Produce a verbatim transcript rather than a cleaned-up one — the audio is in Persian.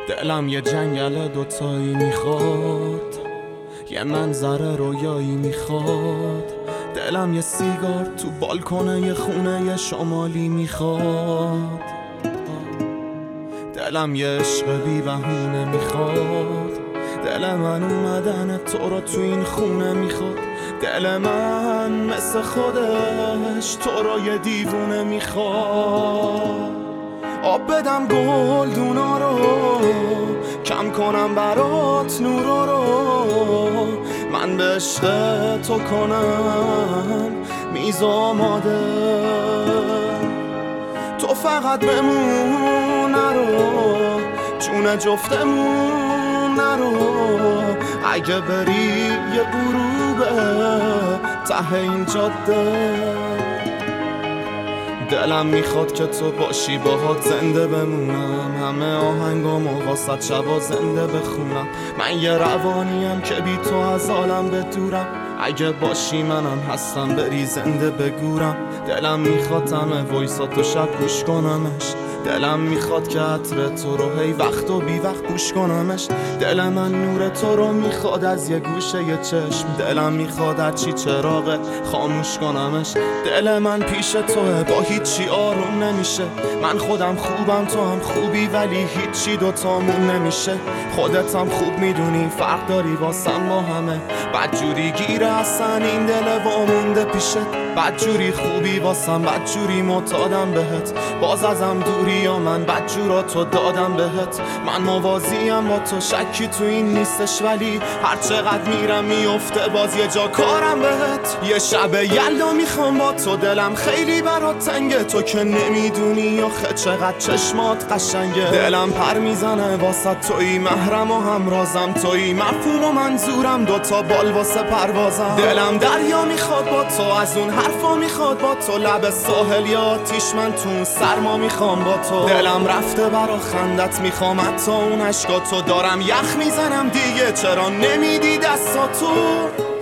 دلم یه جنگل دوتایی میخواد، یه منظر رویایی میخواد. دلم یه سیگار تو بالکن یه خونه شمالی میخواد. دلم یه عشق بی بهونه میخواد. دل من اومدن تو رو تو این خونه میخواد. دل من مثل خودش تو رو یه دیوونه میخواد. آب بدم گلدونا رو، کم کنم برات نورا رو. من به عشق تو کنم میز آماده، تو فقط بمون نرو، جون جفتمون نرو. اگه بری یه غروبه ته این جاده، دلم میخواد که تو باشی باهات زنده بمونم. همه آهنگامو واسه شبا زنده بخونم. من یه روانیم که بی تو از عالم بدورم. اگه باشی منم هستم، بری زنده بگورم. دلم میخواد همه وایساتو شب گوش کنمش. دلم میخواد که عطر تو رو هی وقت و بی وقت بوش کنمش. دل من نور تو رو میخواد از یه گوشه یه چشم. دلم میخواد هرچی چراغه خاموش کنمش. دل من پیش توه، با هیچی آروم نمیشه. من خودم خوبم تو هم خوبی، ولی هیچی دوتامون نمیشه. خودت هم خوب میدونی فرق داری واسم با همه. بدجوری گیره اصلا این دل وامونده پیشت. بدجوری خوبی واسم، بدجوری معتادم بهت. باز ازم دوری یا من بدجورا تو دادم بهت. من موازیم با تو، شکی تو این نیستش، ولی هر چقدر میرم میفته باز یه جا کارم بهت. یه شب یلدا میخوام با تو، دلم خیلی برات تنگه. تو که نمیدونی آخه چقدر چشمات قشنگه. دلم پر میزنه واسه تویی، محرم و همرازم تویی. مفهوم و منظورم دوتا بال واسه پروازم. دلم دریا میخواد با تو، از اون حرفا میخواد با تو. لب ساحل یا آتیش، من تو اون سرما میخوام با تو. دلم رفته برا خندت، میخوام حتی اون عشقاتو. دارم یخ میزنم دیگه، چرا نمیدی دستاتو؟